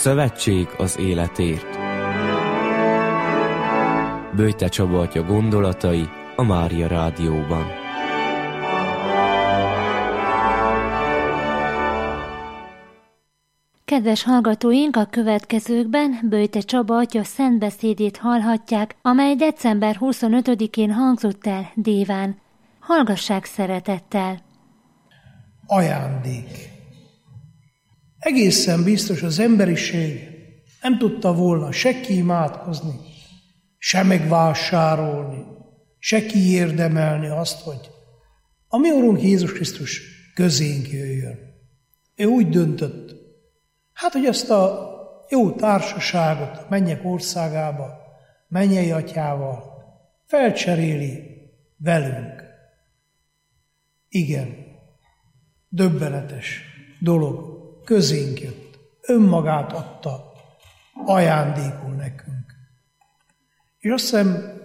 Szövetség az életért. Böjte Csaba atya gondolatai a Mária Rádióban. Kedves hallgatóink, a következőkben Böjte Csaba atya szentbeszédét hallhatják, amely december 25-én hangzott el Déván. Hallgassák szeretettel! Ajándék. Egészen biztos az emberiség nem tudta volna se kiimádkozni, se megvásárolni, se kiérdemelni azt, hogy a mi Urunk Jézus Krisztus közénk jöjjön. Ő úgy döntött, hogy ezt a jó társaságot a mennyek országába, mennyei atyával felcseréli velünk. Igen, döbbenetes dolog, közénk jött, önmagát adta ajándékul nekünk. És azt hiszem,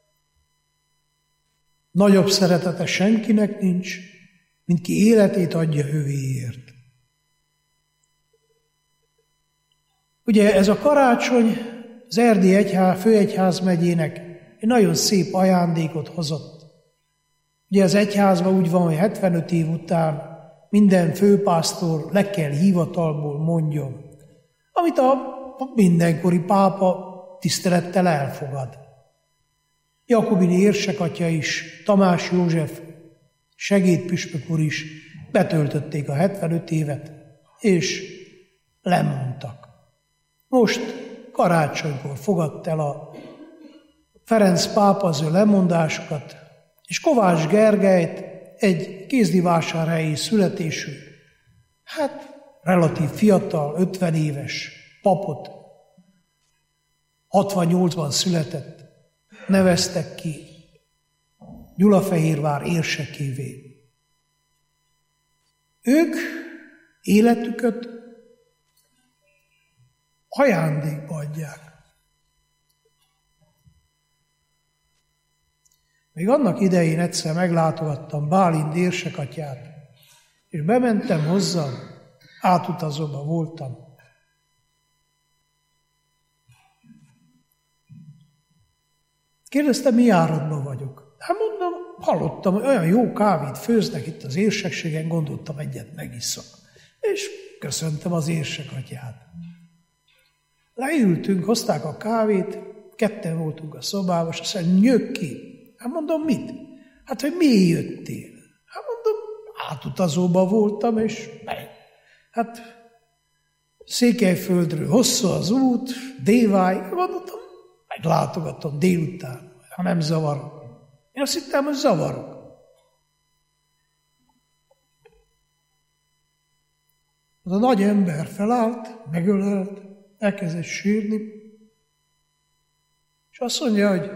nagyobb szeretete senkinek nincs, mint ki életét adja övéért. Ugye ez a karácsony az Erdélyi főegyházmegyének egy nagyon szép ajándékot hozott. Ugye az egyházban úgy van, hogy 75 év után minden főpásztor le kell hivatalból mondjon, amit a mindenkori pápa tisztelettel elfogad. Jakobini érsek atya is, Tamás József segédpüspök úr is betöltötték a 75 évet, és lemondtak. Most karácsonykor fogadta el a Ferenc pápa az ő lemondásokat, és Kovács Gergelyt, egy kézdivásárhelyi születésű, relatív fiatal, 50 éves papot, 68-ban született, neveztek ki Gyulafehérvár érsekévé. Ők életüket ajándékba adják. Még annak idején egyszer meglátogattam Bálint érsekatyát, és bementem hozzá, átutazóban voltam. Kérdeztem, mi áradban vagyok. Mondom, hallottam, hogy olyan jó kávét főznek itt az érsekségen, gondoltam, egyet megisszak. És köszöntem az érsekatyát. Leültünk, hozták a kávét, ketten voltunk a szobában, és azt mondja, nyög ki. Mondom, mit? Hogy miért jöttél? Mondom, átutazóban voltam, és Székelyföldről hosszú az út, Déváig, mondottam, meglátogatom délután, ha nem zavarok. Én azt hittem, hogy zavarok. Az a nagy ember felállt, megölelt, elkezdett sírni, és azt mondja, hogy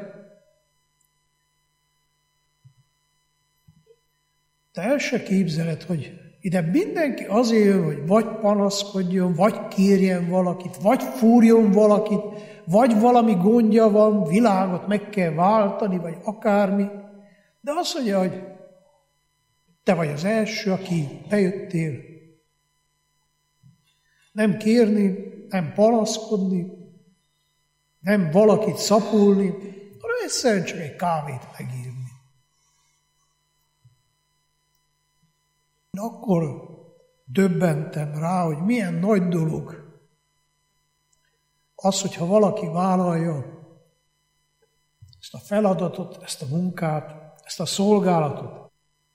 te el se képzeled, hogy ide mindenki azért jön, hogy vagy panaszkodjon, vagy kérjen valakit, vagy fúrjon valakit, vagy valami gondja van, világot meg kell váltani, vagy akármi. De azt mondja, hogy te vagy az első, aki bejöttél. Nem kérni, nem panaszkodni, nem valakit szapulni, hanem egyszerűen csak egy kávét megírni. Akkor döbbentem rá, hogy milyen nagy dolog az, hogyha valaki vállalja ezt a feladatot, ezt a munkát, ezt a szolgálatot.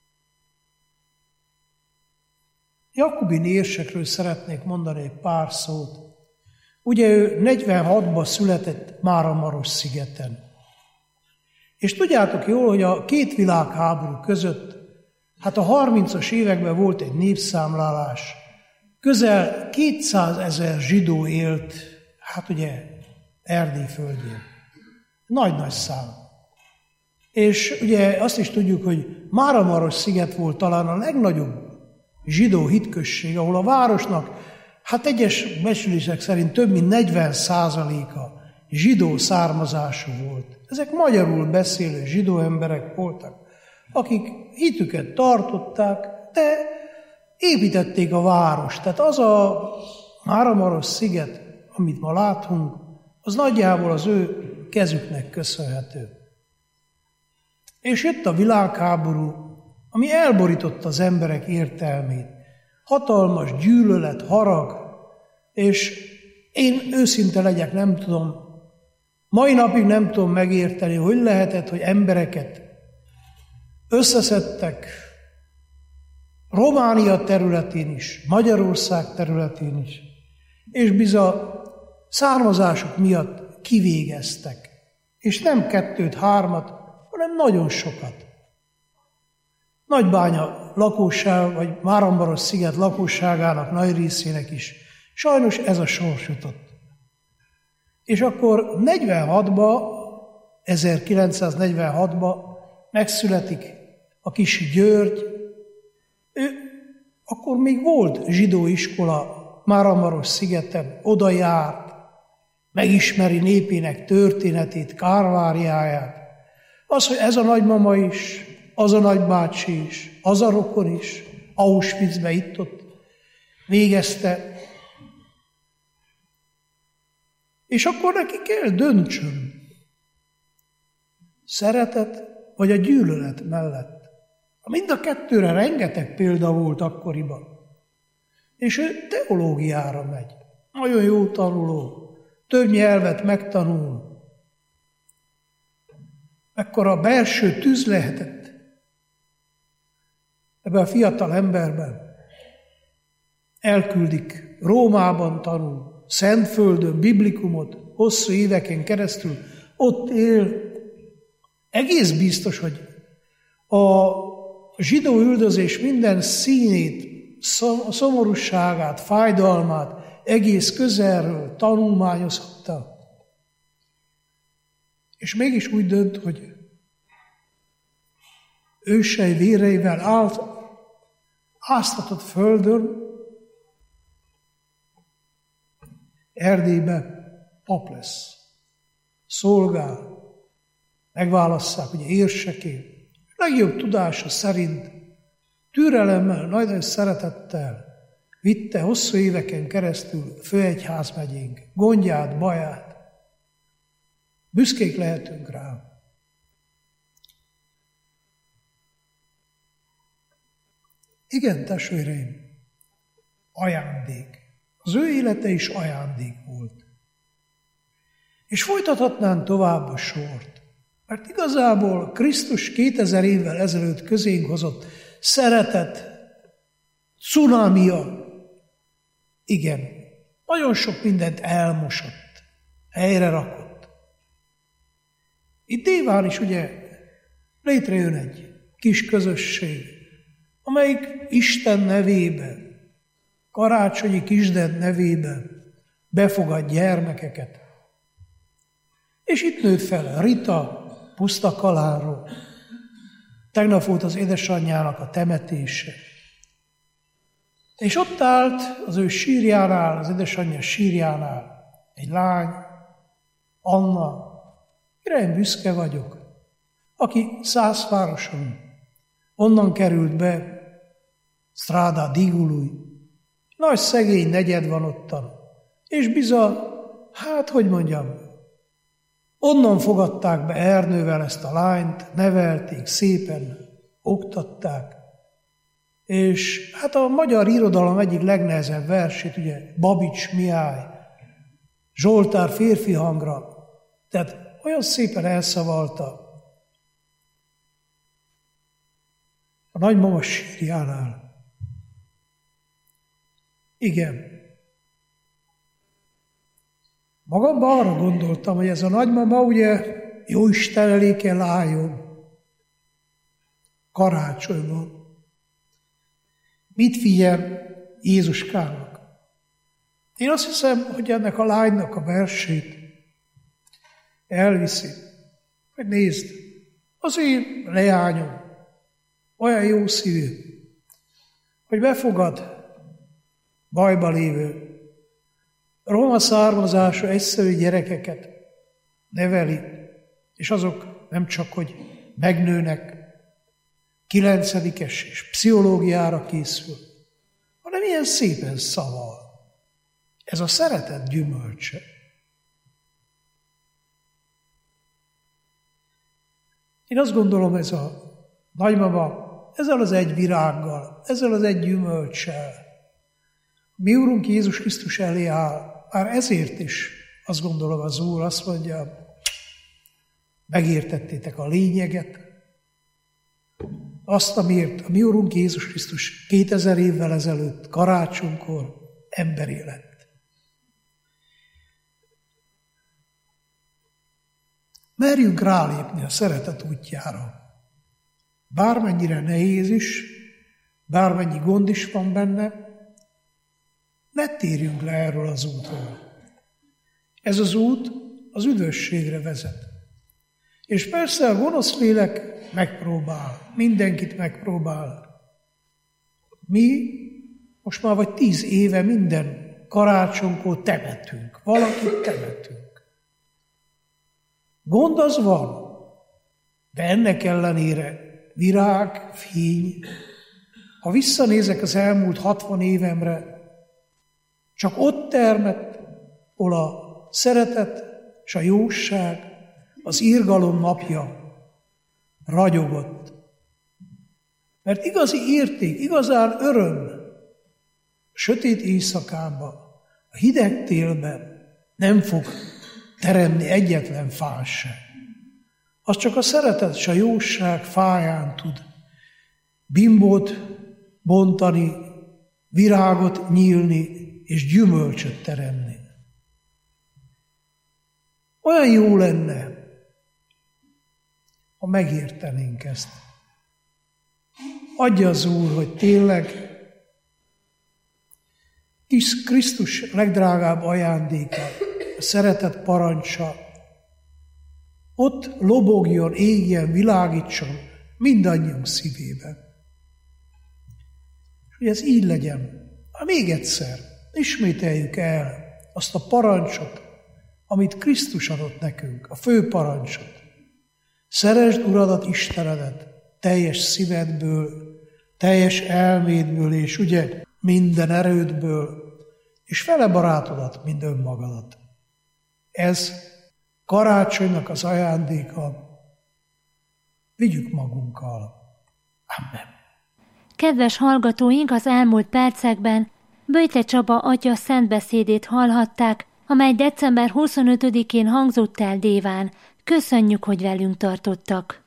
Jakobini érsekről szeretnék mondani egy pár szót. Ugye ő 46-ban született Máramarosszigeten. És tudjátok jól, hogy a két világháború között a 30-as években volt egy népszámlálás. Közel 200 000 zsidó élt, Erdély földjén. Nagy-nagy szám. És ugye azt is tudjuk, hogy Máramarossziget volt talán a legnagyobb zsidó hitközség, ahol a városnak, egyes becslések szerint több mint 40%-a zsidó származású volt. Ezek magyarul beszélő zsidó emberek voltak, akik hitüket tartották, de építették a várost. Tehát az a Máramarossziget, amit ma látunk, az nagyjából az ő kezüknek köszönhető. És jött a világháború, ami elborította az emberek értelmét. Hatalmas gyűlölet, harag, és én őszinte legyek, nem tudom, mai napig nem tudom megérteni, hogy lehetett, hogy embereket összeszedtek Románia területén is, Magyarország területén is, és bizony származásuk miatt kivégeztek. És nem 2-3, hanem nagyon sokat. Nagybánya lakosság, vagy Máramarossziget lakosságának nagy részének is sajnos ez a sors jutott. És akkor 1946-ban megszületik a kis György. Ő akkor még volt zsidó iskola Máramarosszigeten, oda járt, megismeri népének történetét, Kálváriáját. Az, hogy ez a nagymama is, az a nagybácsi is, az a rokon is, Auschwitzbe itt-ott végezte. És akkor neki kell döntsön. Szeretet vagy a gyűlölet mellett. Mind a kettőre rengeteg példa volt akkoriban. És ő teológiára megy. Nagyon jó tanuló. Több nyelvet megtanul. Ekkora belső tűz lehetett ebben a fiatal emberben. Elküldik, Rómában tanul, Szentföldön, biblikumot, hosszú éveken keresztül ott él. Egész biztos, hogy a zsidó üldözés minden színét, szomorúságát, fájdalmát egész közelről tanulmányozhatta. És mégis úgy dönt, hogy ősei véreivel áztatott földön, Erdélybe pap lesz, szolgál, megválasszák, ugye érseké, legjobb tudása szerint, türelemmel, nagy szeretettel vitte hosszú éveken keresztül főegyházmegyénk gondját, baját. Büszkék lehetünk rá. Igen, testvéreim, ajándék. Az ő élete is ajándék volt. És folytathatnánk tovább a sort. Mert igazából Krisztus 2000 évvel ezelőtt közénk hozott szeretet, cunamia, igen, nagyon sok mindent elmosott, helyre rakott. Itt Déván is ugye létrejön egy kis közösség, amelyik Isten nevében, karácsonyi kisdent nevében befogad gyermekeket. És itt nőtt fel Rita Pusztakalánról. Tegnap volt az édesanyjának a temetése. És ott állt az ő sírjánál, az édesanyja sírjánál egy lány, Anna, mire én büszke vagyok, aki Szászvároson onnan került be, Strada Digului. Nagy szegény negyed van ottan, és bizony, hát hogy mondjam, onnan fogadták be Ernővel ezt a lányt, nevelték, szépen oktatták, és hát a magyar irodalom egyik legnehezebb versét, ugye Babics Mihály, Zsoltár férfi hangra, tehát olyan szépen elszavalta a nagymama sírjánál. Igen. Magamban arra gondoltam, hogy ez a nagymama ugye Jóisten elé kell álljon karácsonyban. Mit figyel Jézuskának? Én azt hiszem, hogy ennek a lánynak a versét elviszi. Hogy nézd, az én leányom olyan jó szívű, hogy befogad bajba lévő, roma származású egyszerű gyerekeket neveli, és azok nem csak, hogy megnőnek, 9-es és pszichológiára készül, hanem ilyen szépen szaval. Ez a szeretet gyümölcse. Én azt gondolom, ez a nagymama ezzel az egy virággal, ezzel az egy gyümölcssel, mi Úrunk Jézus Krisztus elé áll, már ezért is azt gondolom az Úr azt mondja, megértettétek a lényeget, azt, amiért a mi Úrunk Jézus Krisztus 2000 évvel ezelőtt, karácsonykor emberé lett. Merjünk rálépni a szeretet útjára. Bármennyire nehéz is, bármennyi gond is van benne, ne térjünk le erről az útról. Ez az út az üdvösségre vezet. És persze a gonosz lélek megpróbál, mindenkit megpróbál. Mi most már vagy 10 éve minden karácsonykor temetünk, valakit temetünk. Gond az van, de ennek ellenére virág, fény. Ha visszanézek az elmúlt 60 évemre, csak ott termett, hol a szeretet és a jóság, az irgalom napja ragyogott. Mert igazi érték, igazán öröm a sötét éjszakában, a hideg télben nem fog teremni egyetlen fá se. Az csak a szeretet és a jóság fáján tud bimbót bontani, virágot nyílni és gyümölcsöt teremni. Olyan jó lenne, ha megértenénk ezt. Adja az Úr, hogy tényleg Krisztus legdrágább ajándéka, a szeretet parancsa, ott lobogjon, égjen, világítson mindannyiunk szívében. És hogy ez így legyen. Még egyszer, ismételjük el azt a parancsot, amit Krisztus adott nekünk, a fő parancsot. Szeresd Uradat, Istenedet teljes szívedből, teljes elmédből, és ugye minden erődből, és fele barátodat, mind önmagadat. Ez karácsonynak az ajándéka. Vigyük magunkkal. Amen. Kedves hallgatóink, az elmúlt percekben Böjte Csaba atya szentbeszédét hallhatták, amely december 25-én hangzott el Déván. Köszönjük, hogy velünk tartottak!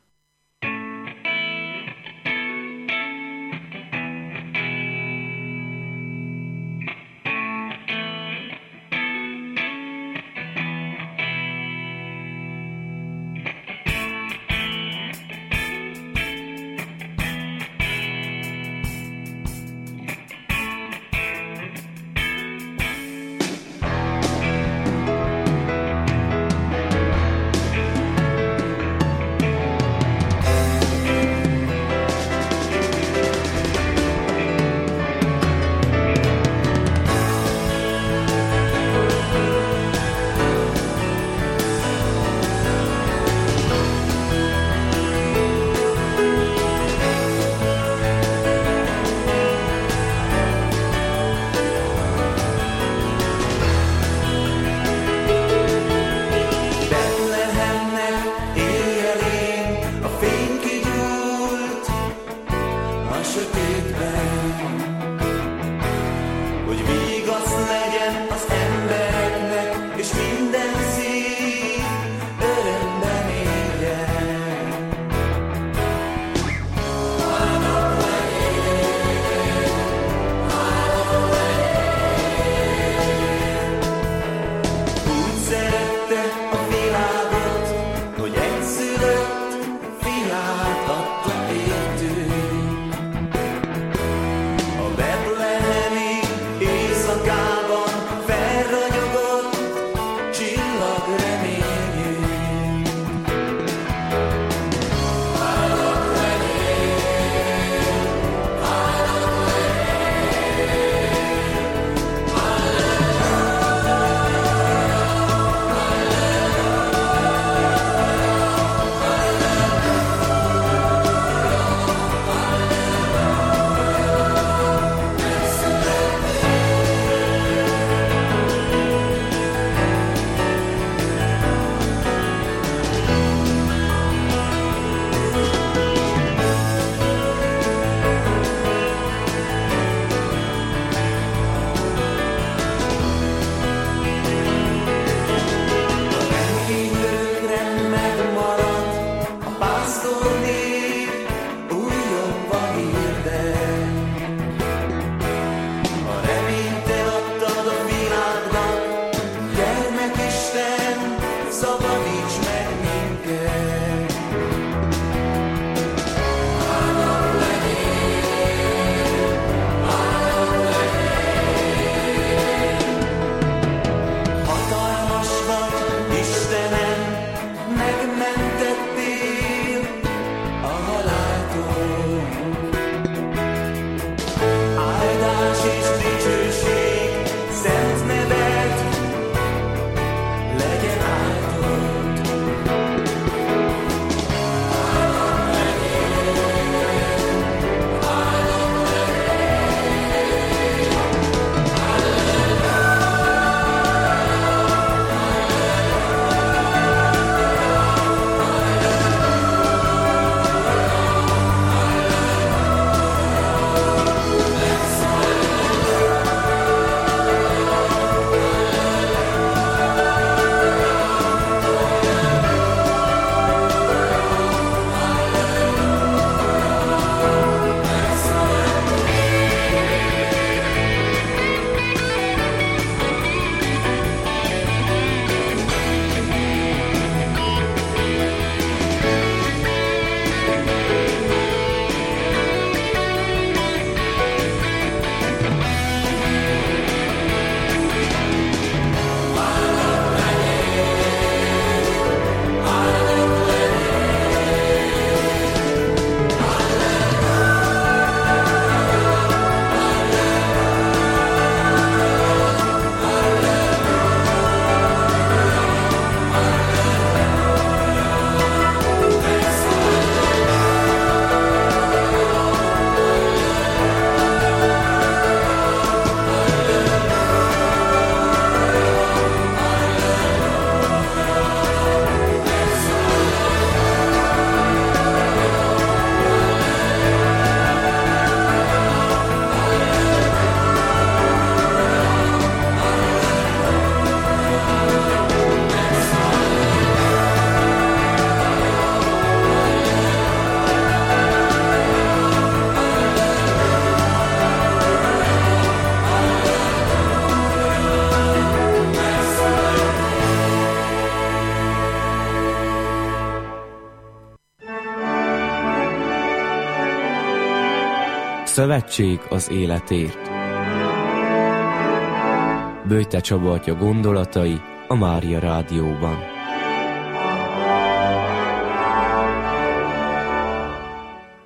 Szövetség az életért. Böjte Csaba atya gondolatai a Mária Rádióban.